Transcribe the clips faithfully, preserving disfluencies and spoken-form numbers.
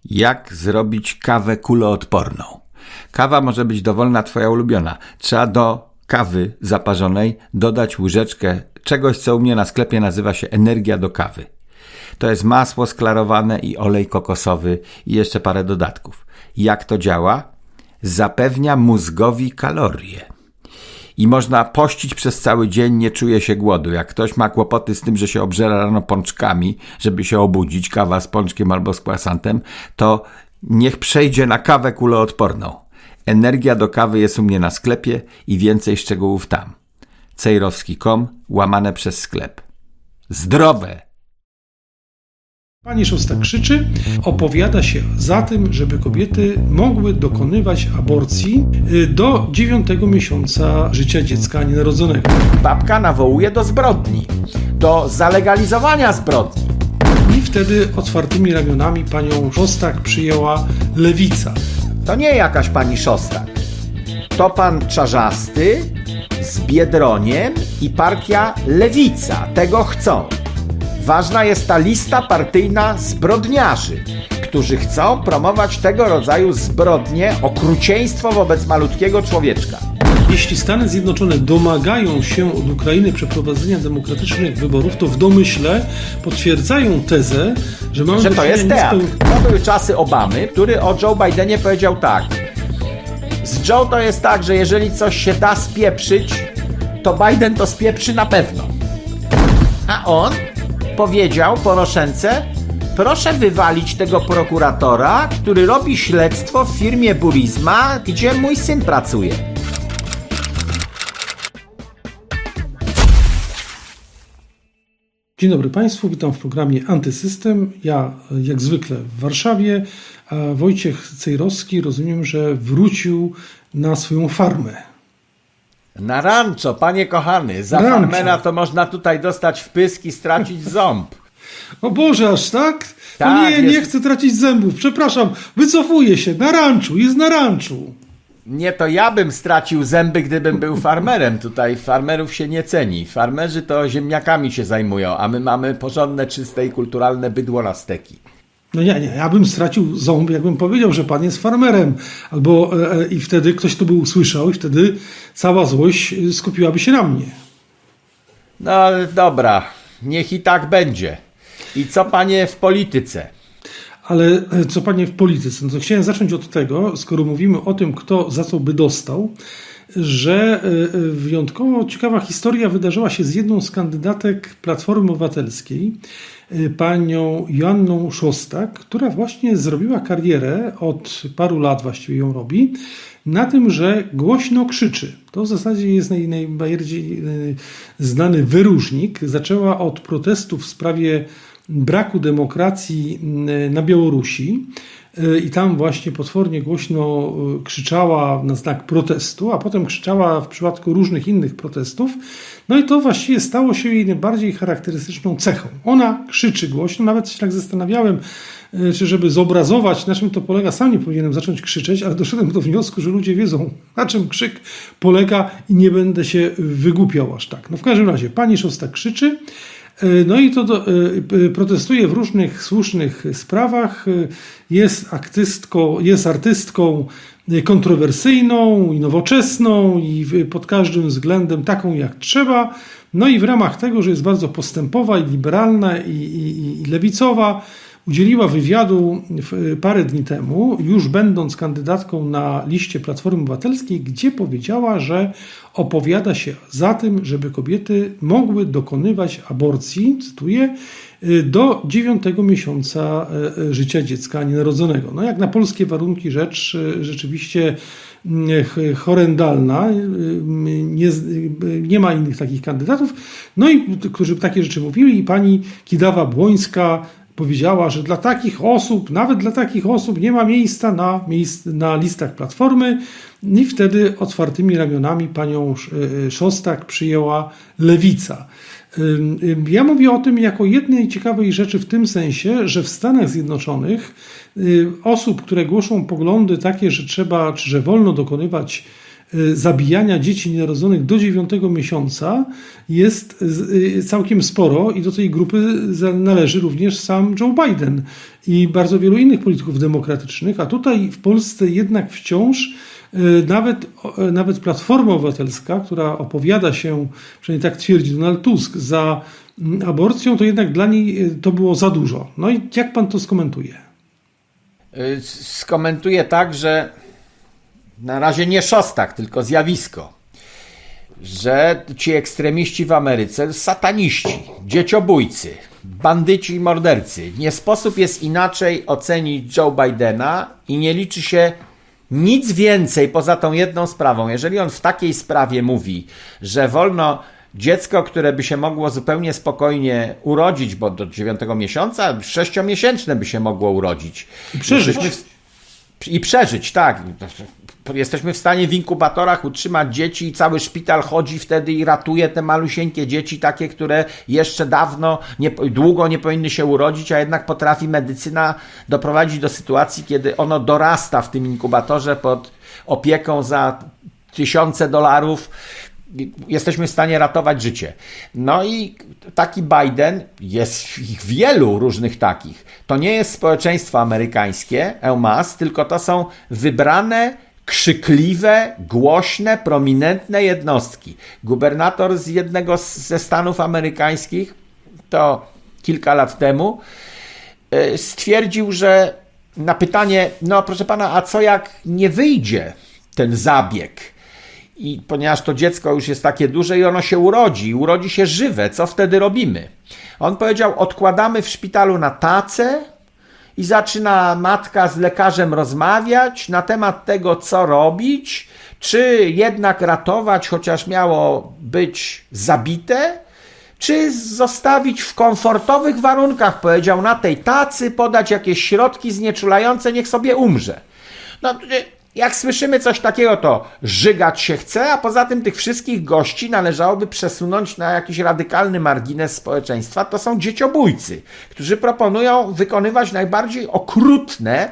Jak zrobić kawę kuloodporną? Kawa może być dowolna, twoja ulubiona. Trzeba do kawy zaparzonej dodać łyżeczkę czegoś, co u mnie na sklepie nazywa się energia do kawy. To jest masło sklarowane i olej kokosowy i jeszcze parę dodatków. Jak to działa? Zapewnia mózgowi kalorie. I można pościć przez cały dzień, nie czuje się głodu. Jak ktoś ma kłopoty z tym, że się obżera rano pączkami, żeby się obudzić, kawa z pączkiem albo z croissantem, to niech przejdzie na kawę kuloodporną. Energia do kawy jest u mnie na sklepie i więcej szczegółów tam. cejrowski kropka com łamane przez sklep. Zdrowe! Pani Szostak krzyczy, opowiada się za tym, żeby kobiety mogły dokonywać aborcji do dziewiątego miesiąca życia dziecka nienarodzonego. Babka nawołuje do zbrodni, do zalegalizowania zbrodni. I wtedy otwartymi ramionami panią Szostak przyjęła lewica. To nie jakaś pani Szostak. To pan Czarzasty z Biedroniem i partia Lewica tego chcą. Ważna jest ta lista partyjna zbrodniarzy, którzy chcą promować tego rodzaju zbrodnie, okrucieństwo wobec malutkiego człowieczka. Jeśli Stany Zjednoczone domagają się od Ukrainy przeprowadzenia demokratycznych wyborów, to w domyśle potwierdzają tezę, że mamy że to jest teatr. To były czasy Obamy, który o Joe Bidenie powiedział tak. Z Joe to jest tak, że jeżeli coś się da spieprzyć, to Biden to spieprzy na pewno. A on powiedział Poroszence, proszę wywalić tego prokuratora, który robi śledztwo w firmie Burisma, gdzie mój syn pracuje. Dzień dobry Państwu, witam w programie Antysystem. Ja jak zwykle w Warszawie, a Wojciech Cejrowski, rozumiem, że wrócił na swoją farmę. Na rancho, panie kochany, za rancho. Farmera to można tutaj dostać wpysk i stracić ząb. O Boże, aż tak? Tak, no nie, jest... nie chcę tracić zębów, przepraszam, wycofuję się, na ranczu, jest na ranczu. Nie, to ja bym stracił zęby, gdybym był farmerem. Tutaj farmerów się nie ceni. Farmerzy to ziemniakami się zajmują, a my mamy porządne, czyste i kulturalne bydło na steki. No nie, nie, ja bym stracił ząb, jakbym powiedział, że pan jest farmerem. Albo e, i wtedy ktoś to by usłyszał i wtedy cała złość skupiłaby się na mnie. No dobra, niech i tak będzie. I co panie w polityce? Ale co panie w polityce? No to chciałem zacząć od tego, skoro mówimy o tym, kto za co by dostał, że wyjątkowo ciekawa historia wydarzyła się z jedną z kandydatek Platformy Obywatelskiej, panią Joanną Szostak, która właśnie zrobiła karierę, od paru lat właściwie ją robi, na tym, że głośno krzyczy. To w zasadzie jest naj, najbardziej znany wyróżnik. Zaczęła od protestów w sprawie braku demokracji na Białorusi i tam właśnie potwornie głośno krzyczała na znak protestu, a potem krzyczała w przypadku różnych innych protestów. No i to właściwie stało się jej najbardziej charakterystyczną cechą. Ona krzyczy głośno, nawet się tak zastanawiałem, czy żeby zobrazować, na czym to polega, sam nie powinienem zacząć krzyczeć, ale doszedłem do wniosku, że ludzie wiedzą, na czym krzyk polega i nie będę się wygłupiał aż tak. No w każdym razie, pani Szostak krzyczy. No i to do, protestuje w różnych słusznych sprawach, jest aktystką, jest artystką kontrowersyjną i nowoczesną i pod każdym względem taką jak trzeba. No i w ramach tego, że jest bardzo postępowa i liberalna i, i, i lewicowa, udzieliła wywiadu parę dni temu, już będąc kandydatką na liście Platformy Obywatelskiej, gdzie powiedziała, że opowiada się za tym, żeby kobiety mogły dokonywać aborcji, cytuję, do dziewiątego miesiąca życia dziecka nienarodzonego. No jak na polskie warunki rzecz rzeczywiście horrendalna, nie, nie ma innych takich kandydatów, no i którzy takie rzeczy mówili, i pani Kidawa-Błońska powiedziała, że dla takich osób, nawet dla takich osób nie ma miejsca na, miejsc, na listach Platformy, i wtedy otwartymi ramionami panią Szostak przyjęła lewica. Ja mówię o tym jako jednej ciekawej rzeczy w tym sensie, że w Stanach Zjednoczonych osób, które głoszą poglądy takie, że trzeba, czy że wolno dokonywać zabijania dzieci nienarodzonych do dziewiątego miesiąca jest całkiem sporo i do tej grupy należy również sam Joe Biden i bardzo wielu innych polityków demokratycznych, a tutaj w Polsce jednak wciąż nawet, nawet Platforma Obywatelska, która opowiada się, przynajmniej tak twierdzi Donald Tusk, za aborcją, to jednak dla niej to było za dużo. No i jak pan to skomentuje? Skomentuję tak, że na razie nie Szostak, tylko zjawisko, że ci ekstremiści w Ameryce, sataniści, dzieciobójcy, bandyci i mordercy, nie sposób jest inaczej ocenić Joe Bidena i nie liczy się nic więcej poza tą jedną sprawą. Jeżeli on w takiej sprawie mówi, że wolno dziecko, które by się mogło zupełnie spokojnie urodzić, bo do dziewiątego miesiąca, sześciomiesięczne by się mogło urodzić. I przeżyć. I przeżyć, tak. Jesteśmy w stanie w inkubatorach utrzymać dzieci i cały szpital chodzi wtedy i ratuje te malusieńkie dzieci, takie, które jeszcze dawno, nie, długo nie powinny się urodzić, a jednak potrafi medycyna doprowadzić do sytuacji, kiedy ono dorasta w tym inkubatorze pod opieką za tysiące dolarów. Jesteśmy w stanie ratować życie. No i taki Biden, jest ich wielu różnych takich, to nie jest społeczeństwo amerykańskie, en masse, tylko to są wybrane, krzykliwe, głośne, prominentne jednostki. Gubernator z jednego ze stanów amerykańskich, to kilka lat temu, stwierdził, że na pytanie, no proszę pana, a co jak nie wyjdzie ten zabieg? I ponieważ to dziecko już jest takie duże i ono się urodzi, urodzi się żywe, co wtedy robimy? On powiedział, odkładamy w szpitalu na tacę i zaczyna matka z lekarzem rozmawiać na temat tego, co robić, czy jednak ratować, chociaż miało być zabite, czy zostawić w komfortowych warunkach, powiedział, na tej tacy, podać jakieś środki znieczulające, niech sobie umrze. No, jak słyszymy coś takiego, to żygać się chce, a poza tym tych wszystkich gości należałoby przesunąć na jakiś radykalny margines społeczeństwa. To są dzieciobójcy, którzy proponują wykonywać najbardziej okrutne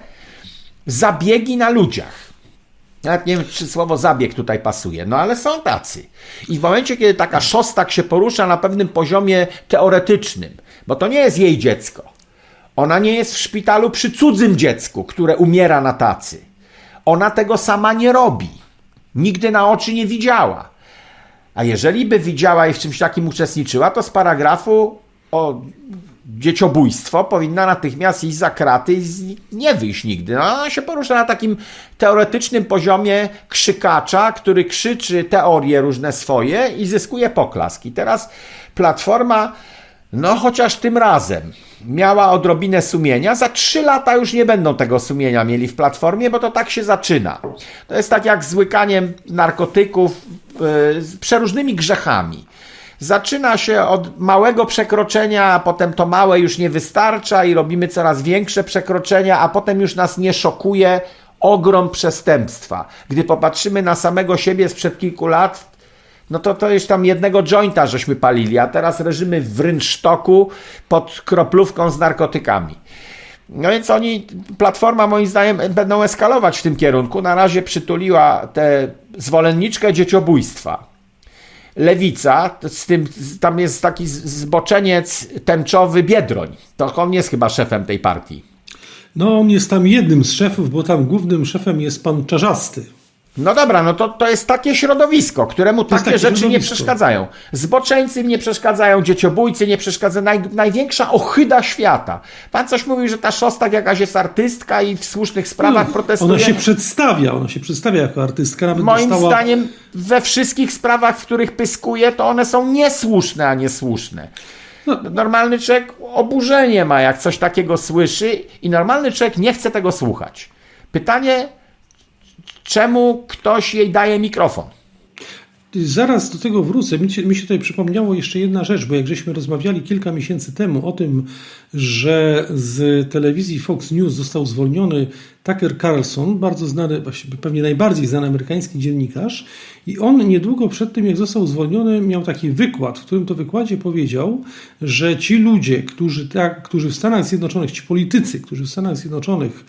zabiegi na ludziach. Nawet nie wiem, czy słowo zabieg tutaj pasuje, no ale są tacy. I w momencie, kiedy taka Szostak się porusza na pewnym poziomie teoretycznym, bo to nie jest jej dziecko, ona nie jest w szpitalu przy cudzym dziecku, które umiera na tacy. Ona tego sama nie robi. Nigdy na oczy nie widziała. A jeżeli by widziała i w czymś takim uczestniczyła, to z paragrafu o dzieciobójstwo powinna natychmiast iść za kraty i nie wyjść nigdy. No, ona się porusza na takim teoretycznym poziomie krzykacza, który krzyczy teorie różne swoje i zyskuje poklask. I teraz Platforma, no chociaż tym razem miała odrobinę sumienia, za trzy lata już nie będą tego sumienia mieli w Platformie, bo to tak się zaczyna. To jest tak jak z łykaniem narkotyków, yy, z przeróżnymi grzechami. Zaczyna się od małego przekroczenia, a potem to małe już nie wystarcza i robimy coraz większe przekroczenia, a potem już nas nie szokuje ogrom przestępstwa. Gdy popatrzymy na samego siebie sprzed kilku lat, no to to już tam jednego jointa żeśmy palili, a teraz leżymy w rynsztoku pod kroplówką z narkotykami. No więc oni, Platforma moim zdaniem, będą eskalować w tym kierunku. Na razie przytuliła tę zwolenniczkę dzieciobójstwa. Lewica, z tym, tam jest taki zboczeniec tęczowy Biedroń. To on jest chyba szefem tej partii. No on jest tam jednym z szefów, bo tam głównym szefem jest pan Czarzasty. No dobra, no to, to jest takie środowisko, któremu takie, takie rzeczy nie przeszkadzają. Zboczeńcy nie przeszkadzają, dzieciobójcy nie przeszkadzają, naj, największa ohyda świata. Pan coś mówił, że ta Szostak jakaś jest artystka i w słusznych sprawach no, protestuje. Ona się przedstawia, ona się przedstawia jako artystka. Nawet Moim dostała... zdaniem we wszystkich sprawach, w których pyskuje, to one są niesłuszne, a niesłuszne. No. Normalny człowiek oburzenie ma, jak coś takiego słyszy i normalny człowiek nie chce tego słuchać. Pytanie... Czemu ktoś jej daje mikrofon? Zaraz do tego wrócę. Mi się, mi się tutaj przypomniało jeszcze jedna rzecz, bo jak żeśmy rozmawiali kilka miesięcy temu o tym, że z telewizji Fox News został zwolniony Tucker Carlson, bardzo znany, pewnie najbardziej znany amerykański dziennikarz, i on niedługo przed tym, jak został zwolniony, miał taki wykład, w którym to wykładzie powiedział, że ci ludzie, którzy, tak, którzy w Stanach Zjednoczonych, ci politycy, którzy w Stanach Zjednoczonych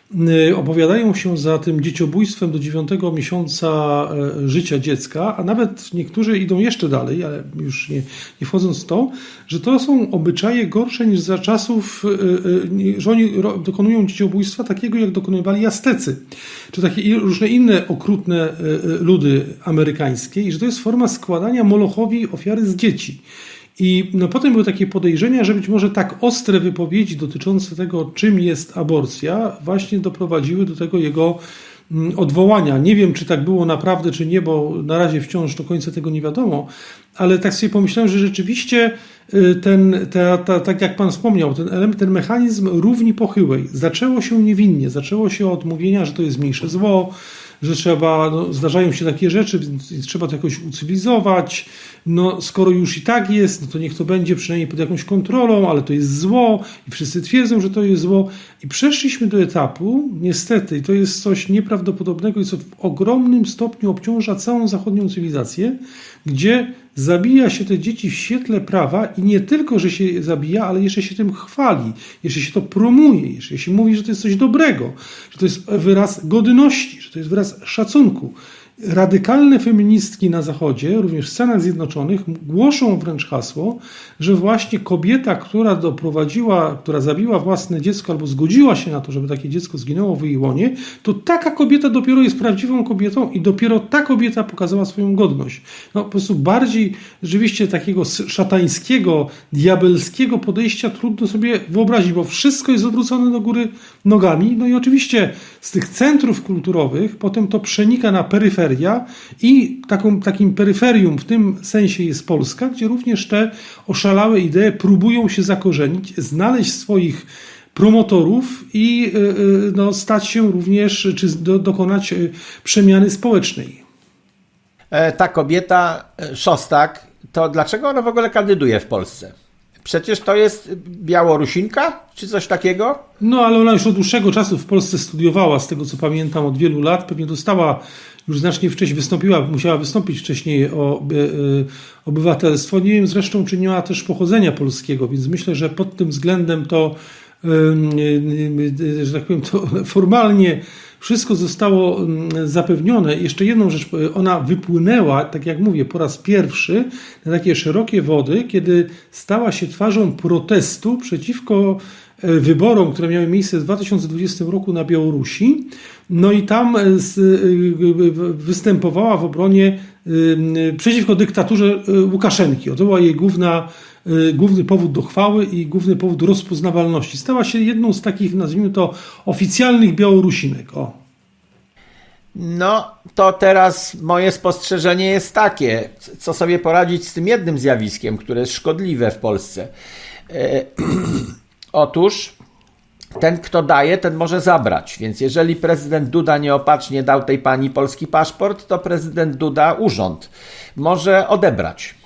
opowiadają się za tym dzieciobójstwem do dziewiątego miesiąca życia dziecka, a nawet niektórzy idą jeszcze dalej, ale już nie, nie wchodząc w to, że to są obyczaje gorsze niż za czasów, że oni dokonują dzieciobójstwa takiego, jak dokonywali Aztecy, czy takie różne inne okrutne ludy amerykańskie, i że to jest forma składania Molochowi ofiary z dzieci. I no, potem były takie podejrzenia, że być może tak ostre wypowiedzi dotyczące tego, czym jest aborcja, właśnie doprowadziły do tego jego odwołania. Nie wiem, czy tak było naprawdę, czy nie, bo na razie wciąż do końca tego nie wiadomo, ale tak sobie pomyślałem, że rzeczywiście ten, ta, ta, tak jak pan wspomniał, ten element, ten mechanizm równi pochyłej zaczęło się niewinnie, zaczęło się od mówienia, że to jest mniejsze zło, że trzeba, no, zdarzają się takie rzeczy, więc trzeba to jakoś ucywilizować. No, skoro już i tak jest, no to niech to będzie przynajmniej pod jakąś kontrolą, ale to jest zło i wszyscy twierdzą, że to jest zło. I przeszliśmy do etapu, niestety, i to jest coś nieprawdopodobnego i co w ogromnym stopniu obciąża całą zachodnią cywilizację, gdzie zabija się te dzieci w świetle prawa i nie tylko, że się zabija, ale jeszcze się tym chwali, jeszcze się to promuje, jeszcze się mówi, że to jest coś dobrego, że to jest wyraz godności, że to jest wyraz szacunku. Radykalne feministki na Zachodzie, również w Stanach Zjednoczonych, głoszą wręcz hasło, że właśnie kobieta, która doprowadziła, która zabiła własne dziecko albo zgodziła się na to, żeby takie dziecko zginęło w jej łonie, to taka kobieta dopiero jest prawdziwą kobietą i dopiero ta kobieta pokazała swoją godność. No, po prostu bardziej rzeczywiście takiego szatańskiego, diabelskiego podejścia trudno sobie wyobrazić, bo wszystko jest odwrócone do góry nogami. No i oczywiście z tych centrów kulturowych potem to przenika na peryferię i taką, takim peryferium w tym sensie jest Polska, gdzie również te oszalałe idee próbują się zakorzenić, znaleźć swoich promotorów i no, stać się również, czy do, dokonać przemiany społecznej. Ta kobieta, Szostak, to dlaczego ona w ogóle kandyduje w Polsce? Przecież to jest Białorusinka, czy coś takiego? No, ale ona już od dłuższego czasu w Polsce studiowała, z tego co pamiętam, od wielu lat. Pewnie dostała już znacznie wcześniej, wystąpiła, musiała wystąpić wcześniej o y, obywatelstwo. Nie wiem zresztą, czy nie ma też pochodzenia polskiego, więc myślę, że pod tym względem to, y, y, y, że tak powiem, to formalnie wszystko zostało zapewnione. Jeszcze jedną rzecz, ona wypłynęła, tak jak mówię, po raz pierwszy na takie szerokie wody, kiedy stała się twarzą protestu przeciwko wyborom, które miały miejsce w dwa tysiące dwudziestym roku na Białorusi. No i tam występowała w obronie przeciwko dyktaturze Łukaszenki. To była jej główna, główny powód do chwały i główny powód rozpoznawalności. Stała się jedną z takich, nazwijmy to, oficjalnych Białorusinek. O. No, to teraz moje spostrzeżenie jest takie, co sobie poradzić z tym jednym zjawiskiem, które jest szkodliwe w Polsce. E, otóż ten, kto daje, ten może zabrać. Więc jeżeli prezydent Duda nieopatrznie dał tej pani polski paszport, to prezydent Duda urząd może odebrać.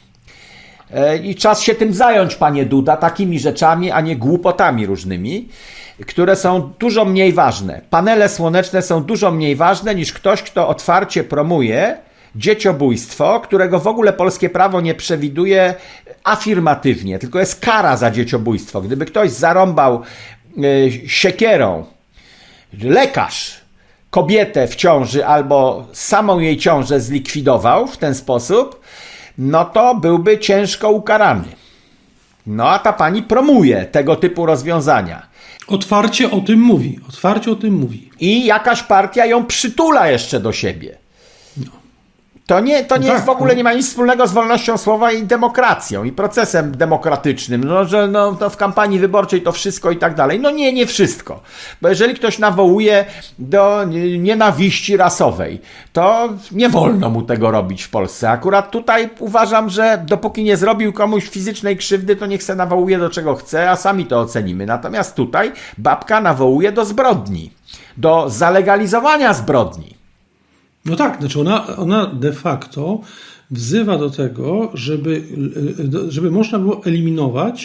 I czas się tym zająć, panie Duda, takimi rzeczami, a nie głupotami różnymi, które są dużo mniej ważne. Panele słoneczne są dużo mniej ważne niż ktoś, kto otwarcie promuje dzieciobójstwo, którego w ogóle polskie prawo nie przewiduje afirmatywnie, tylko jest kara za dzieciobójstwo. Gdyby ktoś zarąbał siekierą, lekarz, kobietę w ciąży albo samą jej ciążę zlikwidował w ten sposób, no to byłby ciężko ukarany. No a ta pani promuje tego typu rozwiązania. Otwarcie o tym mówi. Otwarcie o tym mówi. I jakaś partia ją przytula jeszcze do siebie. No. To nie, to nie tak, jest w ogóle, no. nie ma nic wspólnego z wolnością słowa i demokracją i procesem demokratycznym, no, że no, to w kampanii wyborczej to wszystko i tak dalej. No nie, nie wszystko. Bo jeżeli ktoś nawołuje do nienawiści rasowej, to nie wolno mu tego robić w Polsce. Akurat tutaj uważam, że dopóki nie zrobił komuś fizycznej krzywdy, to niech se nawołuje do czego chce, a sami to ocenimy. Natomiast tutaj babka nawołuje do zbrodni, do zalegalizowania zbrodni. No tak, znaczy ona, ona de facto wzywa do tego, żeby, żeby można było eliminować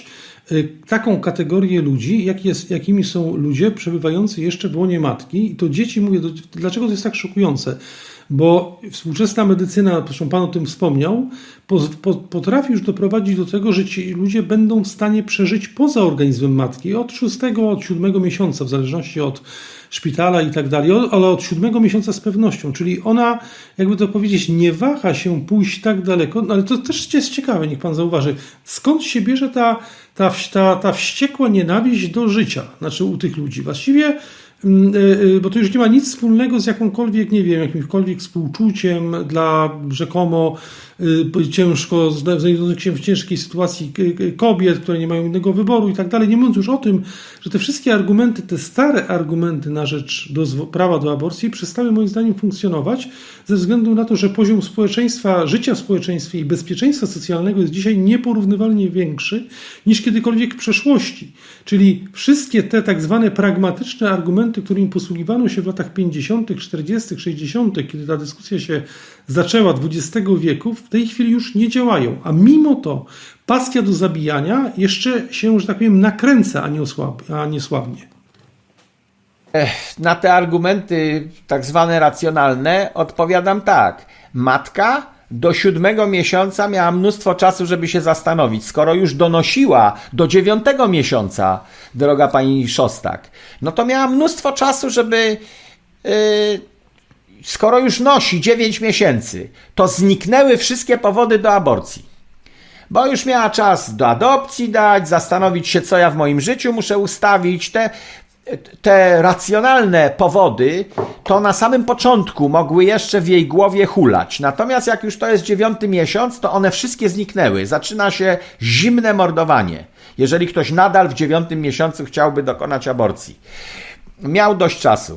taką kategorię ludzi, jak jest, jakimi są ludzie przebywający jeszcze w łonie matki. I to dzieci, mówię, to, dlaczego to jest tak szokujące? Bo współczesna medycyna, zresztą Pan o tym wspomniał, po, po, potrafi już doprowadzić do tego, że ci ludzie będą w stanie przeżyć poza organizmem matki od szóstego, od siódmego miesiąca, w zależności od szpitala i tak dalej, ale od siódmego miesiąca z pewnością. Czyli ona, jakby to powiedzieć, nie waha się pójść tak daleko, no ale to też jest ciekawe, niech Pan zauważy, skąd się bierze ta, ta, ta, ta wściekła nienawiść do życia, znaczy u tych ludzi. Właściwie bo to już nie ma nic wspólnego z jakąkolwiek, nie wiem, jakimkolwiek współczuciem dla rzekomo ciężko, znajdujących się w ciężkiej sytuacji kobiet, które nie mają innego wyboru i tak dalej. Nie mówiąc już o tym, że te wszystkie argumenty, te stare argumenty na rzecz do, prawa do aborcji przestały moim zdaniem funkcjonować ze względu na to, że poziom społeczeństwa, życia w społeczeństwie i bezpieczeństwa socjalnego jest dzisiaj nieporównywalnie większy niż kiedykolwiek w przeszłości. Czyli wszystkie te tak zwane pragmatyczne argumenty, którymi posługiwano się w latach pięćdziesiątych, czterdziestych, sześćdziesiątych, kiedy ta dyskusja się zaczęła dwudziestego wieku, w tej chwili już nie działają. A mimo to pasja do zabijania jeszcze się, że tak powiem, nakręca, a nie, osłab, a nie słabnie. Na te argumenty tak zwane racjonalne odpowiadam tak. Matka do siódmego miesiąca miała mnóstwo czasu, żeby się zastanowić. Skoro już donosiła do dziewiątego miesiąca, droga pani Szostak, no to miała mnóstwo czasu, żeby... Yy, skoro już nosi dziewięć miesięcy, to zniknęły wszystkie powody do aborcji. Bo już miała czas do adopcji dać, zastanowić się, co ja w moim życiu muszę ustawić. Te, te racjonalne powody to na samym początku mogły jeszcze w jej głowie hulać. Natomiast jak już to jest dziewiąty miesiąc, to one wszystkie zniknęły. Zaczyna się zimne mordowanie, jeżeli ktoś nadal w dziewiątym miesiącu chciałby dokonać aborcji. Miał dość czasu.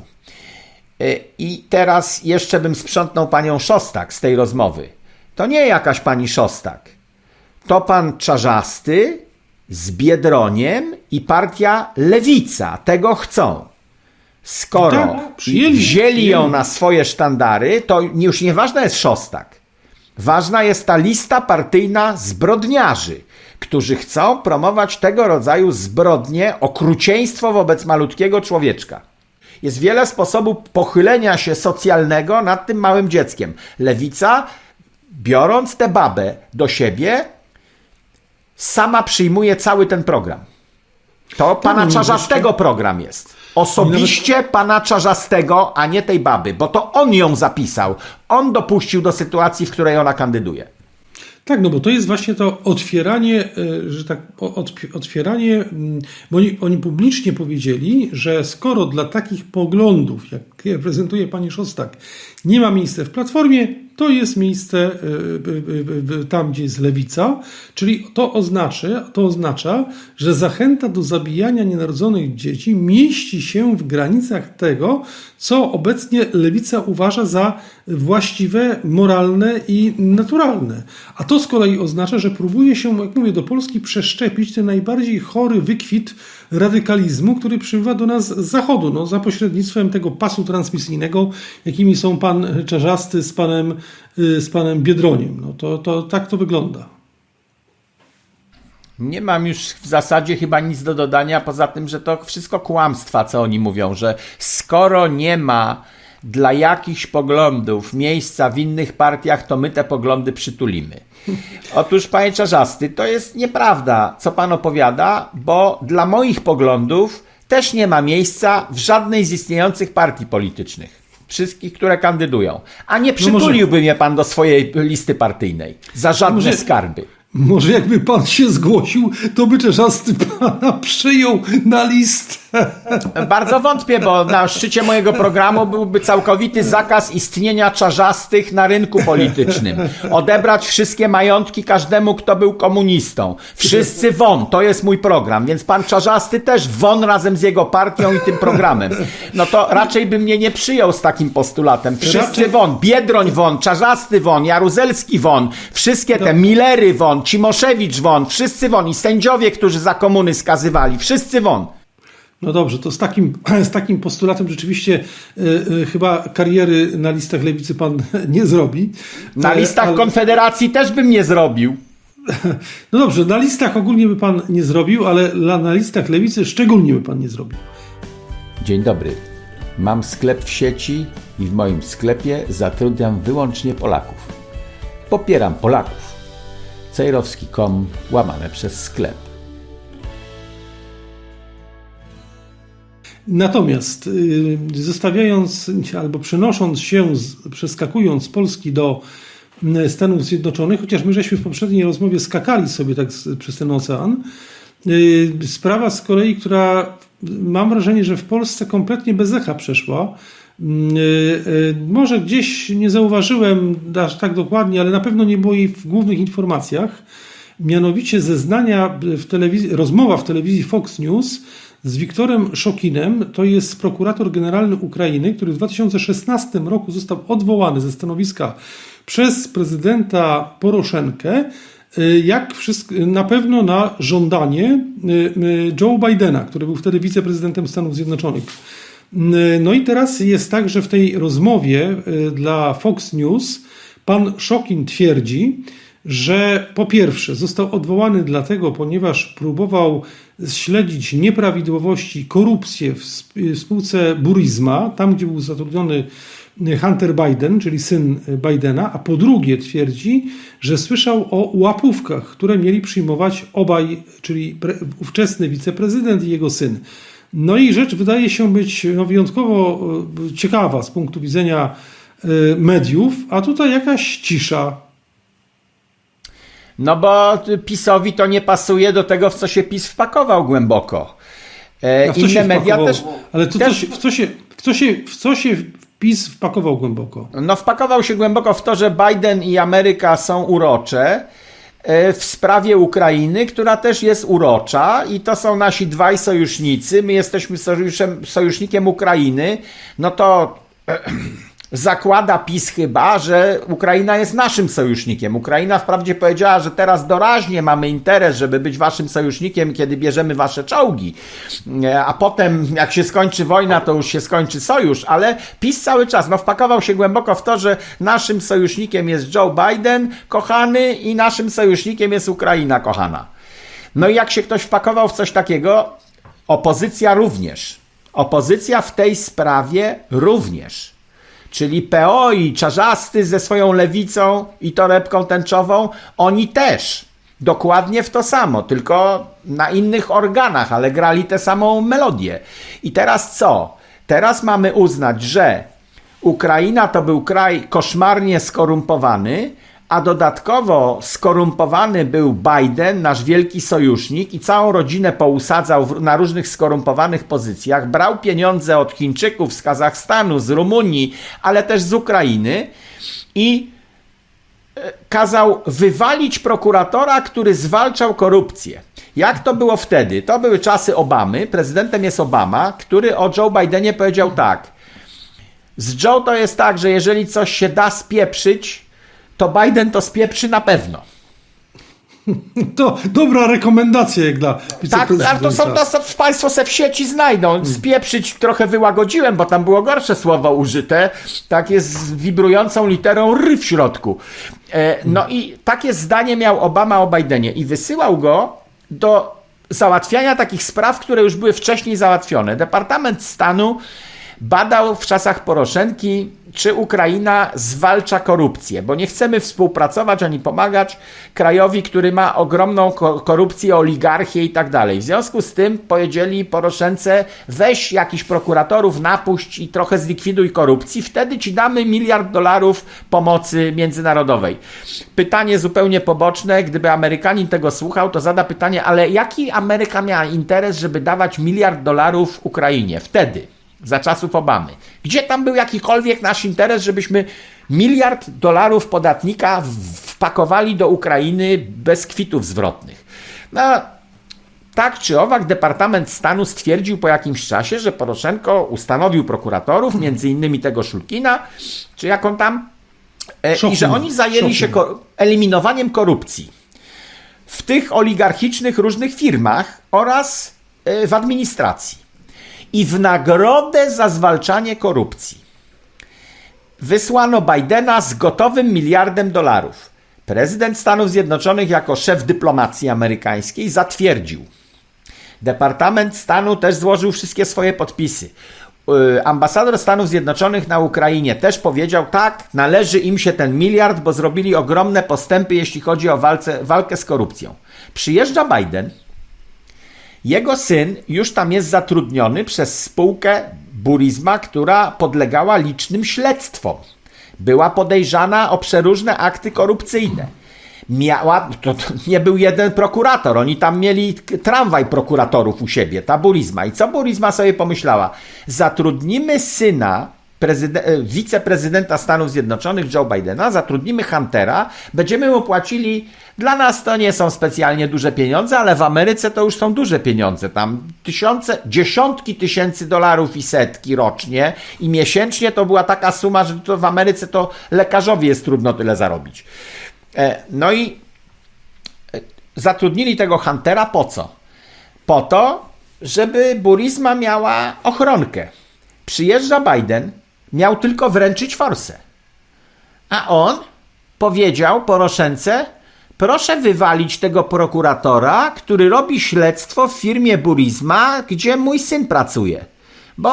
I teraz jeszcze bym sprzątnął panią Szostak z tej rozmowy. To nie jakaś pani Szostak. To pan Czarzasty z Biedroniem i partia Lewica tego chcą. Skoro tak, przyjęli, wzięli przyjęli. ją na swoje sztandary, to już nieważna jest Szostak. Ważna jest ta lista partyjna zbrodniarzy, którzy chcą promować tego rodzaju zbrodnie, okrucieństwo wobec malutkiego człowieczka. Jest wiele sposobów pochylenia się socjalnego nad tym małym dzieckiem. Lewica, biorąc tę babę do siebie, sama przyjmuje cały ten program. To pana Czarzastego program jest. Osobiście pana Czarzastego, a nie tej baby, bo to on ją zapisał. On dopuścił do sytuacji, w której ona kandyduje. Tak, no bo to jest właśnie to otwieranie, że tak, otwieranie, bo oni, oni publicznie powiedzieli, że skoro dla takich poglądów, jak prezentuje pani Szostak, nie ma miejsca w Platformie, to jest miejsce tam, gdzie jest Lewica, czyli to oznacza, to oznacza, że zachęta do zabijania nienarodzonych dzieci mieści się w granicach tego, co obecnie Lewica uważa za właściwe, moralne i naturalne. A to z kolei oznacza, że próbuje się, jak mówię, do Polski przeszczepić ten najbardziej chory wykwit radykalizmu, który przybywa do nas z zachodu, no, za pośrednictwem tego pasu transmisyjnego, jakimi są pan Czarzasty z panem, z panem Biedroniem. No, to, to tak to wygląda. Nie mam już w zasadzie chyba nic do dodania, poza tym, że to wszystko kłamstwa, co oni mówią, że skoro nie ma dla jakichś poglądów miejsca w innych partiach, to my te poglądy przytulimy. Otóż, panie Czarzasty, to jest nieprawda, co pan opowiada, bo dla moich poglądów też nie ma miejsca w żadnej z istniejących partii politycznych. Wszystkich, które kandydują. A nie przytuliłby no mnie pan do swojej listy partyjnej za żadne może... skarby. Może jakby pan się zgłosił, to by Czarzasty pana przyjął na listę. Bardzo wątpię, bo na szczycie mojego programu byłby całkowity zakaz istnienia Czarzastych na rynku politycznym. Odebrać wszystkie majątki każdemu, kto był komunistą. Wszyscy won, to jest mój program, więc pan Czarzasty też won razem z jego partią i tym programem. No to raczej by mnie nie przyjął z takim postulatem. Wszyscy raczej... won, Biedroń won, Czarzasty won, Jaruzelski won, wszystkie te Millery won, Cimoszewicz won, wszyscy won i sędziowie, którzy za komuny skazywali, wszyscy won. No dobrze, to z takim, z takim postulatem rzeczywiście y, y, chyba kariery na listach Lewicy pan nie zrobi. Na listach ale... Konfederacji też bym nie zrobił. No dobrze, na listach ogólnie by pan nie zrobił, ale na listach lewicy szczególnie by pan nie zrobił. Dzień dobry. Mam sklep w sieci i w moim sklepie zatrudniam wyłącznie Polaków. Popieram Polaków. cejrowski kropka com łamane przez sklep. Natomiast yy, zostawiając albo przenosząc się, z, przeskakując z Polski do Stanów Zjednoczonych, chociaż my żeśmy w poprzedniej rozmowie skakali sobie tak z, przez ten ocean, yy, sprawa z kolei, która mam wrażenie, że w Polsce kompletnie bez echa przeszła. Yy, yy, może gdzieś nie zauważyłem aż tak dokładnie, ale na pewno nie było jej w głównych informacjach. Mianowicie zeznania w telewizji, rozmowa w telewizji Fox News z Wiktorem Szokinem, to jest prokurator generalny Ukrainy, który w dwa tysiące szesnastym roku został odwołany ze stanowiska przez prezydenta Poroszenkę, jak wszystko, na pewno na żądanie Joe Bidena, który był wtedy wiceprezydentem Stanów Zjednoczonych. No i teraz jest tak, że w tej rozmowie dla Fox News pan Szokin twierdzi, że po pierwsze został odwołany dlatego, ponieważ próbował śledzić nieprawidłowości, korupcję w spółce Burisma, tam gdzie był zatrudniony Hunter Biden, czyli syn Bidena, a po drugie twierdzi, że słyszał o łapówkach, które mieli przyjmować obaj, czyli ówczesny wiceprezydent i jego syn. No i rzecz wydaje się być no, wyjątkowo ciekawa z punktu widzenia mediów, a tutaj jakaś cisza. No bo PiS-owi to nie pasuje do tego, w co się PiS wpakował głęboko. E, inne media też... Ale to też... w, co się, w, co się, w co się PiS wpakował głęboko? No wpakował się głęboko w to, że Biden i Ameryka są urocze e, w sprawie Ukrainy, która też jest urocza i to są nasi dwaj sojusznicy. My jesteśmy sojuszem, sojusznikiem Ukrainy. No to... E, zakłada PiS chyba, że Ukraina jest naszym sojusznikiem. Ukraina wprawdzie powiedziała, że teraz doraźnie mamy interes, żeby być waszym sojusznikiem, kiedy bierzemy wasze czołgi, a potem jak się skończy wojna, to już się skończy sojusz, ale PiS cały czas no, wpakował się głęboko w to, że naszym sojusznikiem jest Joe Biden, kochany, i naszym sojusznikiem jest Ukraina, kochana. No i jak się ktoś wpakował w coś takiego, opozycja również. Opozycja w tej sprawie również. Czyli P O i Czarzasty ze swoją lewicą i torebką tęczową, oni też dokładnie w to samo, tylko na innych organach, ale grali tę samą melodię. I teraz co? Teraz mamy uznać, że Ukraina to był kraj koszmarnie skorumpowany, a dodatkowo skorumpowany był Biden, nasz wielki sojusznik, i całą rodzinę pousadzał na różnych skorumpowanych pozycjach, brał pieniądze od Chińczyków z Kazachstanu, z Rumunii, ale też z Ukrainy i kazał wywalić prokuratora, który zwalczał korupcję. Jak to było wtedy? To były czasy Obamy, prezydentem jest Obama, który o Joe Bidenie powiedział tak: z Joe to jest tak, że jeżeli coś się da spieprzyć, to Biden to spieprzy na pewno. To dobra rekomendacja jak dla Tak, ale to są, to są państwo se w sieci znajdą. Spieprzyć trochę wyłagodziłem, bo tam było gorsze słowo użyte. Tak jest z wibrującą literą R w środku. No i takie zdanie miał Obama o Bidenie i wysyłał go do załatwiania takich spraw, które już były wcześniej załatwione. Departament Stanu badał w czasach Poroszenki, czy Ukraina zwalcza korupcję, bo nie chcemy współpracować ani pomagać krajowi, który ma ogromną korupcję, oligarchię i tak dalej. W związku z tym powiedzieli Poroszence: weź jakichś prokuratorów, napuść i trochę zlikwiduj korupcji, wtedy ci damy miliard dolarów pomocy międzynarodowej. Pytanie zupełnie poboczne, gdyby Amerykanin tego słuchał, to zada pytanie, ale jaki Ameryka miała interes, żeby dawać miliard dolarów Ukrainie wtedy? Za czasów Obamy. Gdzie tam był jakikolwiek nasz interes, żebyśmy miliard dolarów podatnika wpakowali do Ukrainy bez kwitów zwrotnych? No, tak czy owak Departament Stanu stwierdził po jakimś czasie, że Poroszenko ustanowił prokuratorów, między innymi tego Szulkina, czy jak on tam, e, i że oni zajęli się ko- eliminowaniem korupcji w tych oligarchicznych różnych firmach oraz e, w administracji. I w nagrodę za zwalczanie korupcji wysłano Bidena z gotowym miliardem dolarów. Prezydent Stanów Zjednoczonych jako szef dyplomacji amerykańskiej zatwierdził. Departament Stanu też złożył wszystkie swoje podpisy. Ambasador Stanów Zjednoczonych na Ukrainie też powiedział, tak, należy im się ten miliard, bo zrobili ogromne postępy, jeśli chodzi o walce, walkę z korupcją. Przyjeżdża Biden, jego syn już tam jest zatrudniony przez spółkę Burisma, która podlegała licznym śledztwom. Była podejrzana o przeróżne akty korupcyjne. Miała, to, to nie był jeden prokurator, oni tam mieli tramwaj prokuratorów u siebie, ta Burisma. I co Burisma sobie pomyślała? Zatrudnimy syna prezyden- wiceprezydenta Stanów Zjednoczonych Joe Bidena, zatrudnimy Huntera, będziemy mu płacili, dla nas to nie są specjalnie duże pieniądze, ale w Ameryce to już są duże pieniądze, tam tysiące, dziesiątki tysięcy dolarów i setki rocznie i miesięcznie to była taka suma, że to w Ameryce to lekarzowi jest trudno tyle zarobić. No i zatrudnili tego Huntera po co? Po to, żeby Burisma miała ochronkę. Przyjeżdża Biden, miał tylko wręczyć forsę. A on powiedział Poroszence, proszę wywalić tego prokuratora, który robi śledztwo w firmie Burisma, gdzie mój syn pracuje. Bo,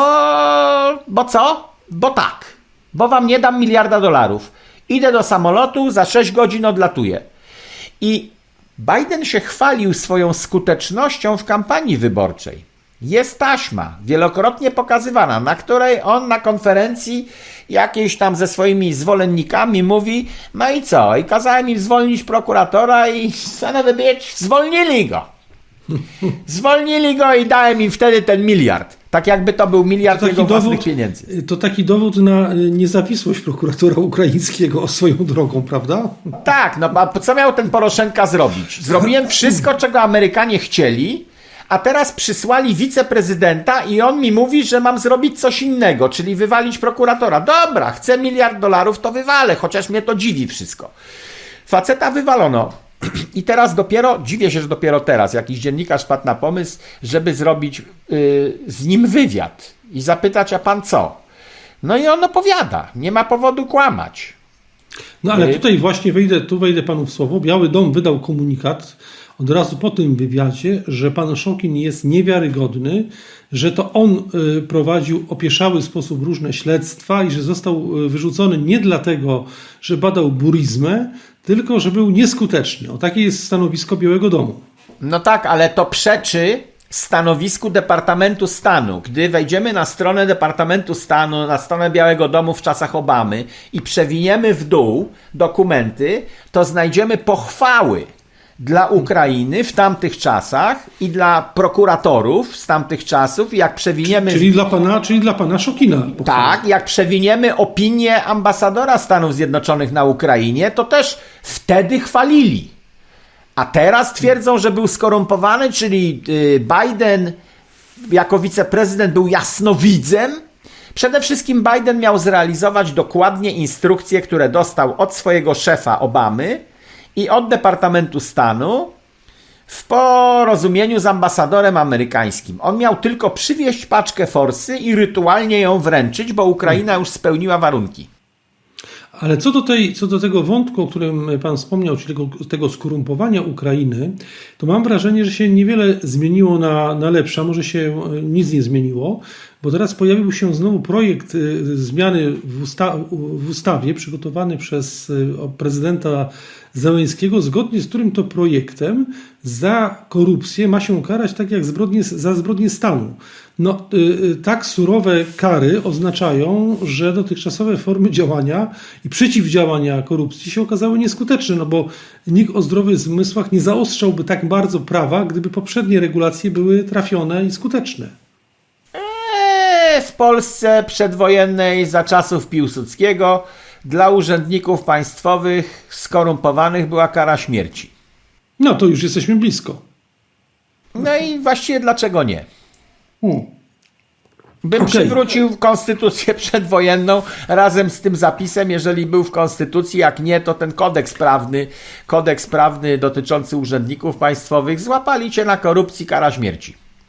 bo co? Bo tak. Bo wam nie dam miliarda dolarów. Idę do samolotu, za sześć godzin odlatuję. I Biden się chwalił swoją skutecznością w kampanii wyborczej. Jest taśma, wielokrotnie pokazywana, na której on na konferencji jakiejś tam ze swoimi zwolennikami mówi, no i co? I kazałem im zwolnić prokuratora i son of a bitch, zwolnili go. Zwolnili go i dałem im wtedy ten miliard. Tak jakby to był miliard to jego własnych dowód, pieniędzy. To taki dowód na niezawisłość prokuratora ukraińskiego swoją drogą, prawda? Tak, no a co miał ten Poroszenka zrobić? Zrobiłem wszystko, czego Amerykanie chcieli, a teraz przysłali wiceprezydenta i on mi mówi, że mam zrobić coś innego, czyli wywalić prokuratora. Dobra, chcę miliard dolarów, to wywalę, chociaż mnie to dziwi wszystko. Faceta wywalono. I teraz dopiero, dziwię się, że dopiero teraz jakiś dziennikarz wpadł na pomysł, żeby zrobić yy, z nim wywiad i zapytać, a pan co? No i on opowiada, nie ma powodu kłamać. No ale tutaj właśnie wejdę, tu wejdę panu w słowo. Biały Dom wydał komunikat od razu po tym wywiadzie, że pan Szokin jest niewiarygodny, że to on prowadził opieszały sposób różne śledztwa i że został wyrzucony nie dlatego, że badał Burismę, tylko że był nieskuteczny. O takie jest stanowisko Białego Domu. No tak, ale to przeczy stanowisku Departamentu Stanu. Gdy wejdziemy na stronę Departamentu Stanu, na stronę Białego Domu w czasach Obamy i przewiniemy w dół dokumenty, to znajdziemy pochwały dla Ukrainy w tamtych czasach i dla prokuratorów z tamtych czasów. Jak przewiniemy... Czyli dla pana, czyli dla pana Szokina. Pochwały. Tak, jak przewiniemy opinię ambasadora Stanów Zjednoczonych na Ukrainie, to też wtedy chwalili. A teraz twierdzą, że był skorumpowany, czyli Biden jako wiceprezydent był jasnowidzem. Przede wszystkim Biden miał zrealizować dokładnie instrukcje, które dostał od swojego szefa Obamy i od Departamentu Stanu w porozumieniu z ambasadorem amerykańskim. On miał tylko przywieźć paczkę forsy i rytualnie ją wręczyć, bo Ukraina już spełniła warunki. Ale co do, tej, co do tego wątku, o którym pan wspomniał, czyli tego, tego skorumpowania Ukrainy, to mam wrażenie, że się niewiele zmieniło na, na lepsze, a może się nic nie zmieniło, bo teraz pojawił się znowu projekt zmiany w, usta w ustawie przygotowany przez prezydenta Zełenskiego, zgodnie z którym to projektem za korupcję ma się karać tak jak zbrodnie, za zbrodnie stanu. No, y, tak surowe kary oznaczają, że dotychczasowe formy działania i przeciwdziałania korupcji się okazały nieskuteczne, no bo nikt o zdrowych zmysłach nie zaostrzałby tak bardzo prawa, gdyby poprzednie regulacje były trafione i skuteczne. Eee, w Polsce przedwojennej za czasów Piłsudskiego dla urzędników państwowych skorumpowanych była kara śmierci. No to już jesteśmy blisko. No i właściwie dlaczego nie? Hmm. Bym okay. przywrócił konstytucję przedwojenną razem z tym zapisem, jeżeli był w konstytucji, jak nie, to ten kodeks prawny, kodeks prawny dotyczący urzędników państwowych, złapali cię na korupcji, kara śmierci.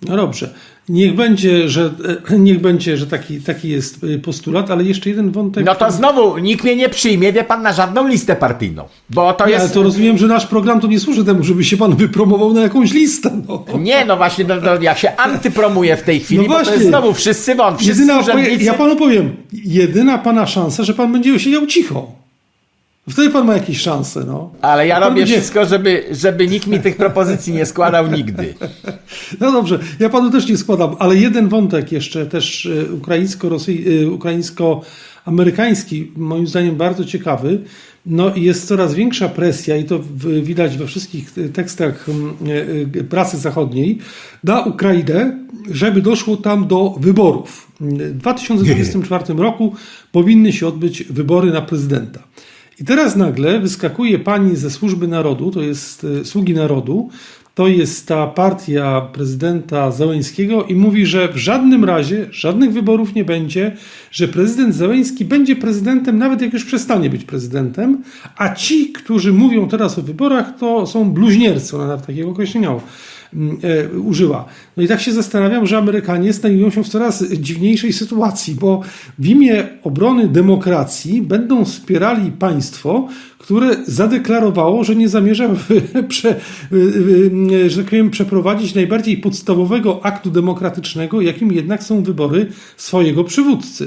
No dobrze. Niech będzie, że, niech będzie, że taki, taki jest postulat, ale jeszcze jeden wątek. No to znowu nikt mnie nie przyjmie, wie pan, na żadną listę partyjną. Bo to nie, jest... Ale to rozumiem, że nasz program to nie służy temu, żeby się pan wypromował na jakąś listę. No. Nie, no właśnie, no, no, ja się antypromuję w tej chwili, no bo to jest znowu wszyscy won, wszyscy jedyna, urzędnicy... Ja panu powiem, jedyna pana szansa, że pan będzie siedział cicho. Wtedy pan ma jakieś szanse, no. Ale ja robię będzie... wszystko, żeby, żeby nikt mi tych propozycji nie składał nigdy. No dobrze, ja panu też nie składam, ale jeden wątek jeszcze też ukraińsko-rosyjski, ukraińsko-amerykański, moim zdaniem bardzo ciekawy. No i jest coraz większa presja, i to widać we wszystkich tekstach prasy zachodniej, na Ukrainę, żeby doszło tam do wyborów. W dwa tysiące dwudziestym czwartym roku powinny się odbyć wybory na prezydenta. I teraz nagle wyskakuje pani ze Służby Narodu, to jest Sługi Narodu, to jest ta partia prezydenta Zełenskiego i mówi, że w żadnym razie żadnych wyborów nie będzie, że prezydent Zełenski będzie prezydentem, nawet jak już przestanie być prezydentem, a ci, którzy mówią teraz o wyborach, to są bluźniercy, ona nawet takiego określenia e, użyła. No i tak się zastanawiam, że Amerykanie znajdują się w coraz dziwniejszej sytuacji, bo w imię obrony demokracji będą wspierali państwo, które zadeklarowało, że nie zamierza prze, że tak powiem, przeprowadzić najbardziej podstawowego aktu demokratycznego, jakim jednak są wybory swojego przywódcy.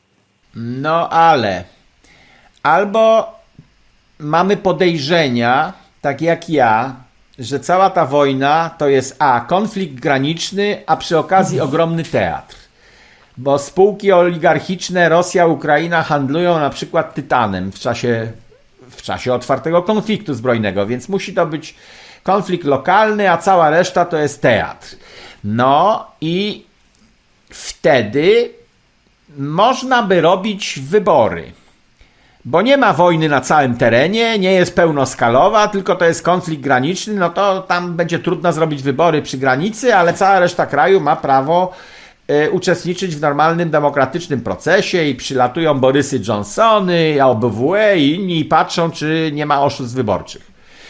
No ale albo mamy podejrzenia, tak jak ja, że cała ta wojna to jest a. konflikt graniczny, a przy okazji ogromny teatr. Bo spółki oligarchiczne Rosja, Ukraina handlują na przykład tytanem w czasie w czasie otwartego konfliktu zbrojnego, więc musi to być konflikt lokalny, a cała reszta to jest teatr. No i wtedy można by robić wybory, bo nie ma wojny na całym terenie, nie jest pełnoskalowa, tylko to jest konflikt graniczny, no to tam będzie trudno zrobić wybory przy granicy, ale cała reszta kraju ma prawo uczestniczyć w normalnym, demokratycznym procesie i przylatują Borysy Johnsony, O B W E i inni i patrzą, czy nie ma oszustw wyborczych.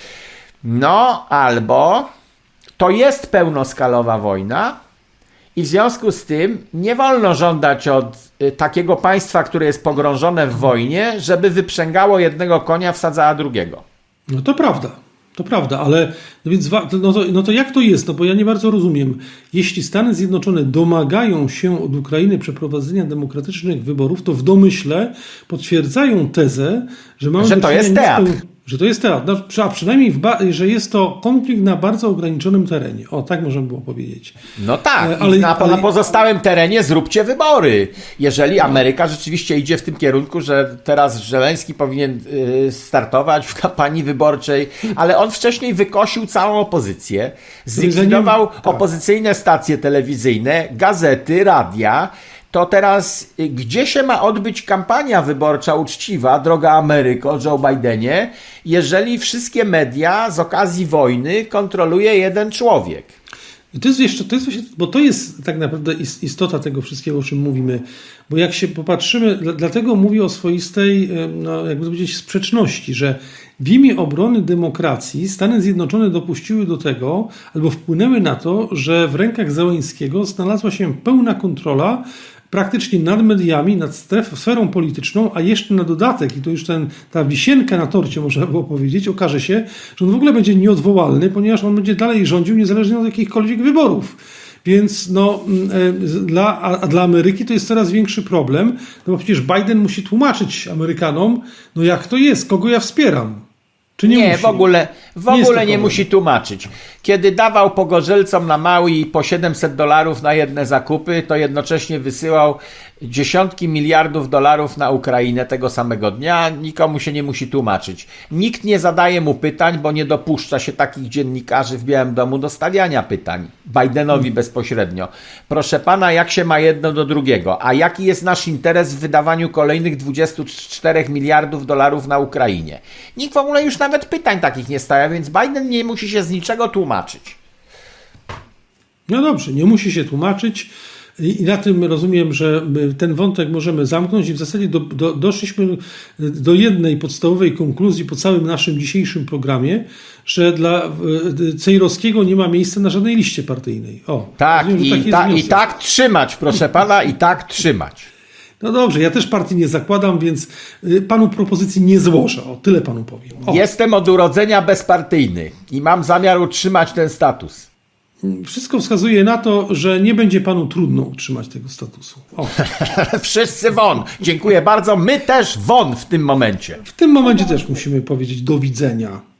No, albo to jest pełnoskalowa wojna i w związku z tym nie wolno żądać od takiego państwa, które jest pogrążone w wojnie, żeby wyprzęgało jednego konia, wsadzała drugiego. No to prawda. To prawda, ale no więc no to, no to jak to jest? No bo ja nie bardzo rozumiem. Jeśli Stany Zjednoczone domagają się od Ukrainy przeprowadzenia demokratycznych wyborów, to w domyśle potwierdzają tezę, że mamy że to jest teatr. Że to jest teatr, no, a przynajmniej, w ba- że jest to konflikt na bardzo ograniczonym terenie. O, tak można było powiedzieć. No tak, ale, na, ale... na pozostałym terenie zróbcie wybory. Jeżeli Ameryka rzeczywiście idzie w tym kierunku, że teraz Żeleński powinien y, startować w kampanii wyborczej, ale on wcześniej wykosił całą opozycję, zlikwidował tak. opozycyjne stacje telewizyjne, gazety, radia. To teraz gdzie się ma odbyć kampania wyborcza uczciwa, droga Ameryko, Joe Bidenie, jeżeli wszystkie media z okazji wojny kontroluje jeden człowiek? I to jest jeszcze, to jest właśnie, bo to jest tak naprawdę istota tego wszystkiego, o czym mówimy. Bo jak się popatrzymy, dlatego mówię o swoistej, no, jakby powiedzieć, sprzeczności, że w imię obrony demokracji Stany Zjednoczone dopuściły do tego, albo wpłynęły na to, że w rękach Zełenskiego znalazła się pełna kontrola praktycznie nad mediami, nad stref, sferą polityczną, a jeszcze na dodatek, i to już ten, ta wisienka na torcie, można było powiedzieć, okaże się, że on w ogóle będzie nieodwołalny, ponieważ on będzie dalej rządził niezależnie od jakichkolwiek wyborów. Więc no, dla, a dla Ameryki to jest coraz większy problem, no bo przecież Biden musi tłumaczyć Amerykanom, no jak to jest, kogo ja wspieram. Czy nie, nie musi? w ogóle, w nie, ogóle nie musi tłumaczyć. Kiedy dawał pogorzelcom na Maui po siedemset dolarów na jedne zakupy, to jednocześnie wysyłał dziesiątki miliardów dolarów na Ukrainę tego samego dnia. Nikomu się nie musi tłumaczyć. Nikt nie zadaje mu pytań, bo nie dopuszcza się takich dziennikarzy w Białym Domu do stawiania pytań Bidenowi hmm. bezpośrednio. Proszę pana, jak się ma jedno do drugiego? A jaki jest nasz interes w wydawaniu kolejnych dwudziestu czterech miliardów dolarów na Ukrainie? Nikt w ogóle już nawet pytań takich nie stawia, więc Biden nie musi się z niczego tłumaczyć. No dobrze, nie musi się tłumaczyć. I na tym rozumiem, że ten wątek możemy zamknąć i w zasadzie do, do, doszliśmy do jednej podstawowej konkluzji po całym naszym dzisiejszym programie, że dla Cejrowskiego nie ma miejsca na żadnej liście partyjnej. O, tak, rozumiem, i, ta, i tak trzymać, proszę pana, i tak trzymać. No dobrze, ja też partii nie zakładam, więc panu propozycji nie złożę. O, tyle panu powiem. O. Jestem od urodzenia bezpartyjny i mam zamiar utrzymać ten status. Wszystko wskazuje na to, że nie będzie panu trudno utrzymać tego statusu. O. Wszyscy won. Dziękuję bardzo. My też won w tym momencie. W tym momencie też musimy powiedzieć do widzenia.